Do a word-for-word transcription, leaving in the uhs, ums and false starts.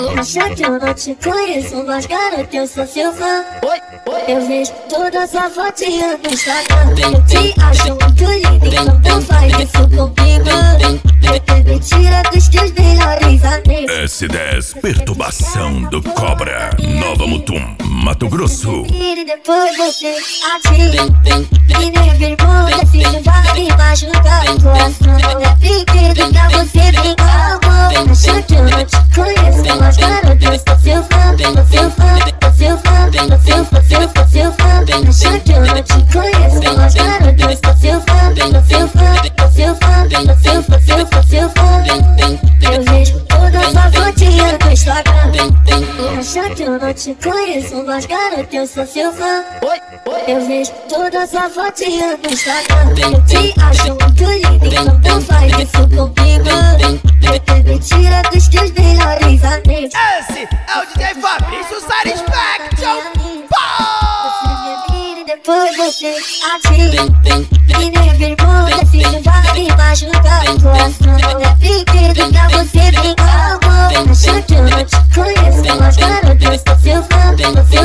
Acha que eu não te conheço, mas garoto, eu sou seu fã. Eu vejo toda sua fotinha no Instagram. Eu te acho muito lindo, então não faz isso comigo. Eu te mentira dos teus melhores amigos. S dez Perturbação do Cobra, Nova Mutum, Mato Grosso. E depois você atira. E nem vergonha, filho, vai me machucar. O coração não é brinquedo pra você brincar, amor. Acha que eu não te conheço, mas garoto, eu sou seu fã. Sou seu fã, sou seu fã, sou seu fã, seu fã, seu fã. Acha que eu não te conheço, mas garoto, eu sou seu fã. Sou seu fã, sou seu fã, sou seu fã, seu fã, seu fã. Eu vejo toda sua fotinha no Instagram. Acha que eu não te conheço, mas garoto, eu sou seu fã. Eu vejo toda sua fotinha no Instagram. Eu te acho muito lindo, então não faz isso comigo. Eu te mentira dos teus melhores amigos. Esse é o D J Fabrício Satisfaction. E depois você atira. E nem vergonha, filho, vai me machucar. O coração não é brinquedo pra você brincar, amor. Acha que eu não te conheço, mas garoto, eu sou seu fã. Sou seu